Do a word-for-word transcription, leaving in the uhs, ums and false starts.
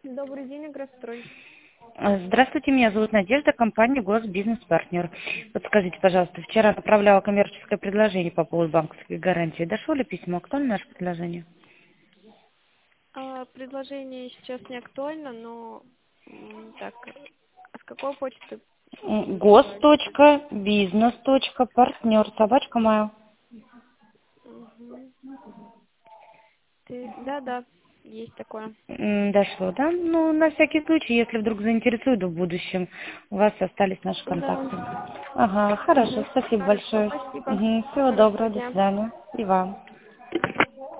Добрый день, Агрострой. А, Здравствуйте, меня зовут Надежда, компания Госбизнес-партнер. Подскажите, пожалуйста, вчера направляла коммерческое предложение по поводу банковской гарантии. Дошло ли письмо? Актуально наше предложение? А, предложение сейчас не актуально, но м, так, а с какой почты? М, Гос.бизнес.партнер. Собачка моя. Мгм. Ты- Да, да, есть такое. М, Дошло, да? Ну, на всякий случай, если вдруг заинтересует в будущем, у вас остались наши Да. контакты. Ага, хорошо, Мгм. спасибо Хорошо, большое. спасибо. Мгм, всего Хорошего доброго, до дня. свидания. И вам.